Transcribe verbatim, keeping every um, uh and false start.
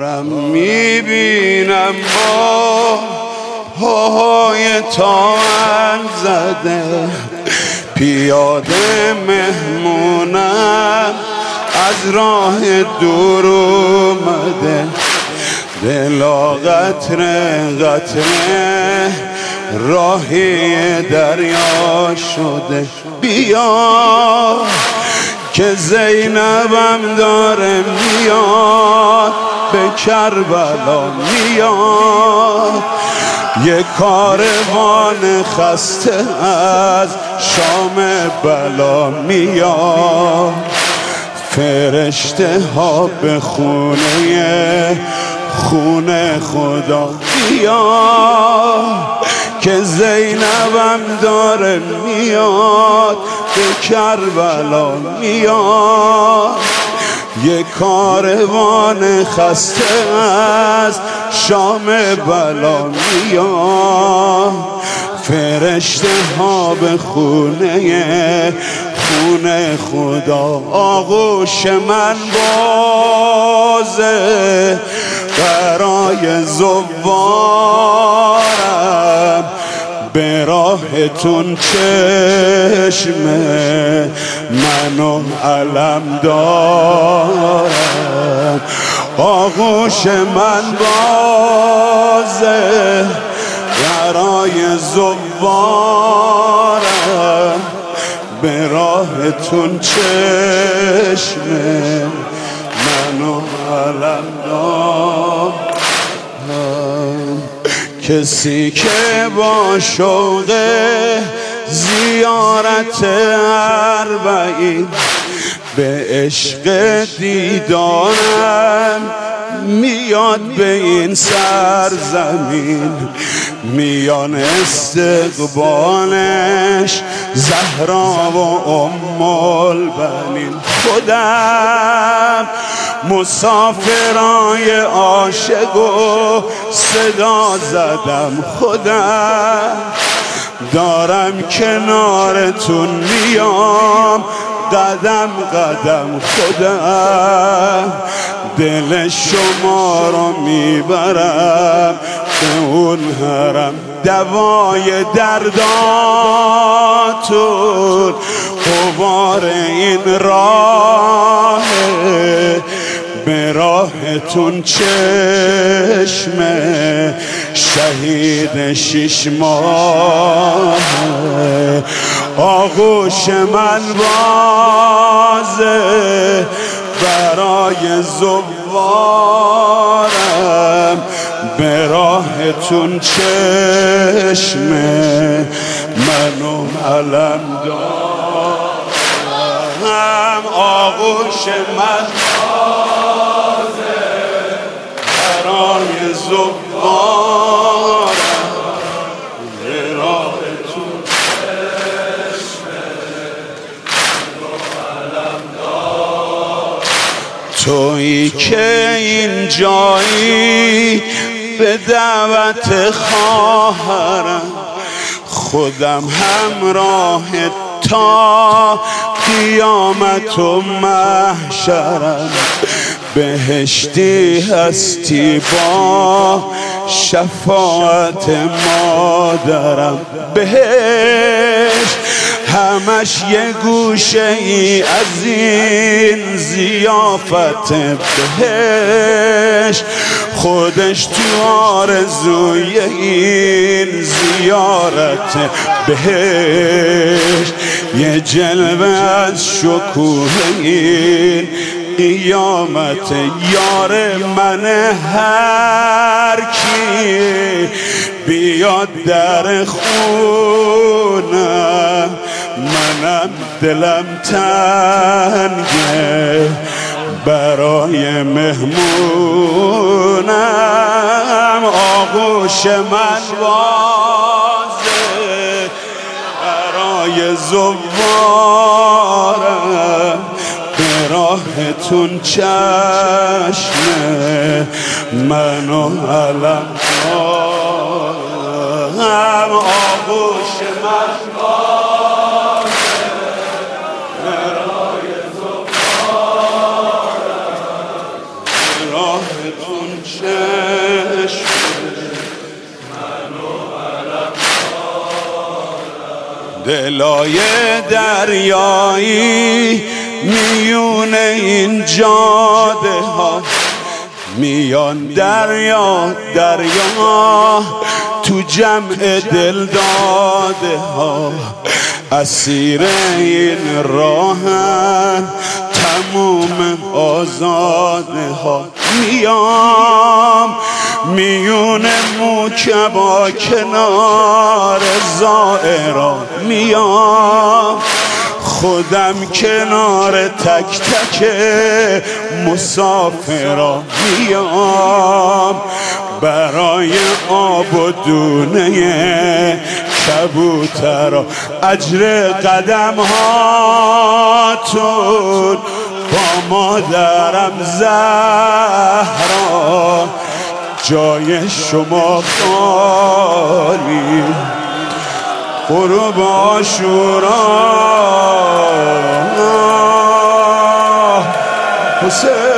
دارم میبینم با پاهای تاک زده پیاده مهمونم از راه دور اومده دلا قطره قطره راهی دریا شده بیا که زینبم داره میاد به کربلا میاد یه کاروان خسته از شام بلا میاد فرشته ها به خونه خونه خدا میاد که زینبم داره میاد به کربلا میاد یه کاروان خسته از شام بلا میاد فرشته ها به خونه خونه خدا آغوش من بازه برای زوارم به راهتون چشمه منو علم دارم آغوش من بازه برای زوارم به راهتون چشمه منو علم دارم کسی که با شوق زیارت اربعین به عشق دیدارم میاد به این سرزمین میان استقبالش زهرا و ام البنین خودم مسافرای عاشق و صدا زدم خودم دارم کنارتون میام قدم قدم خودم دل شما رو میبرم به اون حرم دوای درداتون غبار این راه به راهتون چشمه شهید شش ماه آغوش من بازه برای زوارم به راهتون چشمه منو علم دارم آغوش من بازه برای زوارم به راهتون چشمه منو علم دارم تویی که این جایی به دعوت خواهرم خودم همراه تا قیامت و محشرم بهشتی هستی با شفاعت مادرم بهشت همش یه گوشه ای از این زیافت بهشت خودش تو آرزوی این زیارت بهشت یه جلوه از شکوه این قیامت یار من هر کی بیاد در خونم منم دلم تنگه برای مهمونم آغوش من بازه برای زوارم به راهتون چشمه منو علم دارم آغوش من بازه برای زوارم به راهتون چشم دلای دریایی میون این جاده ها میان دریا دریا تو جمع دل داده ها اسیر این راهن تموم آزاده ها میام میون موکبا کنار زائرا میام خودم کنار تک تک مسافرا میام برای آب و دونه کبوترا اجر قدم هاتون با مادرم زهرا جای شما خالی غروب عاشورا حسین